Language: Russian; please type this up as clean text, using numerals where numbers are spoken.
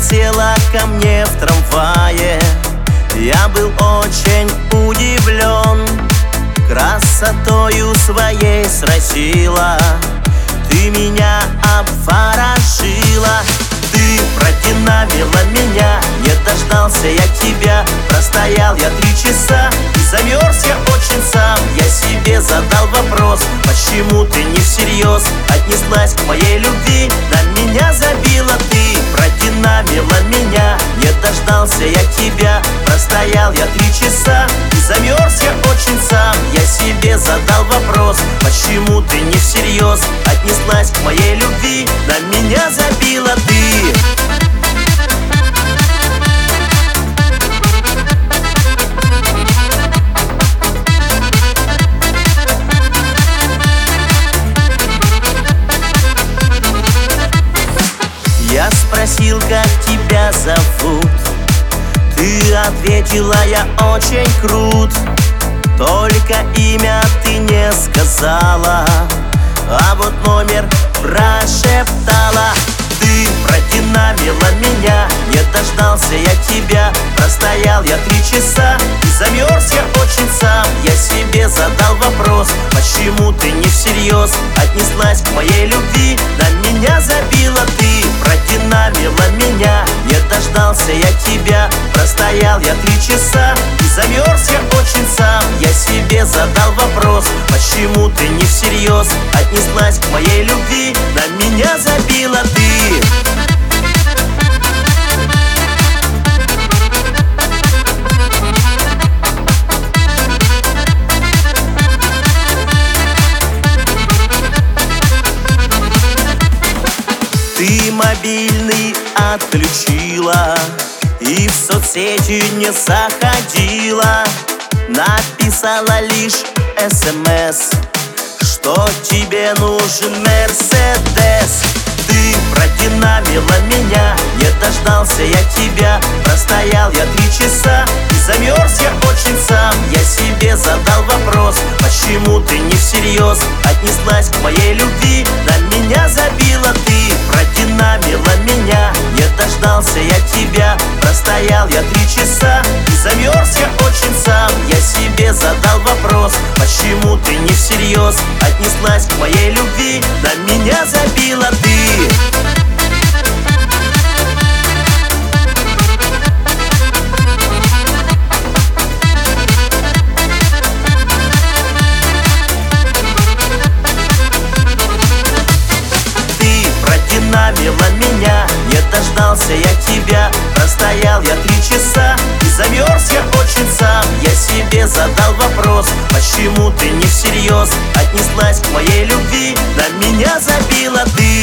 подлетела ко мне в трамвае. Я был очень удивлен, красотою своей сразила. Ты меня обворожила, ты продинамила меня. Не дождался я тебя, простоял я 3 часа. И замерз я очень сам, я себе задал вопрос: почему ты не всерьез отнеслась к моей любви? На меня забила ты, продинамила меня. Не дождался я тебя, простоял я 3 часа. И замерз я очень сам, я себе задал вопрос: почему ты не всерьез отнеслась к моей любви? На меня забила ты. Я спросил, как тебя зовут. Ты ответила: я очень крут. Только имя ты не сказала, а вот номер прошептала. Ты продинамила меня, не дождался я тебя, простоял я 3 часа. И замерз я очень сам, я себе задал вопрос: почему ты не всерьез отнеслась к моей любви? На меня забила ты, продинамила меня. Не дождался я тебя, простоял я 3 часа. И замерз я очень сам, я себе задал вопрос: почему ты не всерьез отнеслась к моей любви? На меня забила ты. Ты мобильный отключила и в соцсети не заходила. Написала лишь СМС, что тебе нужен Мерседес. Ты продинамила меня, не дождался я тебя, простоял я 3 часа. И замерз я очень сам, я себе задал вопрос: почему ты не всерьез отнеслась к моей любви? На меня забила ты, продинамила меня. Не дождался я тебя, простоял я 3 часа. И замерз я очень сам, я себе задал вопрос: почему ты не всерьез отнеслась к моей любви? На меня забила ты. Продинамила меня, не дождался я тебя, простоял я 3 часа. И замерз я очень сам, я себе задал вопрос: почему ты не всерьез отнеслась к моей любви? На меня забила ты.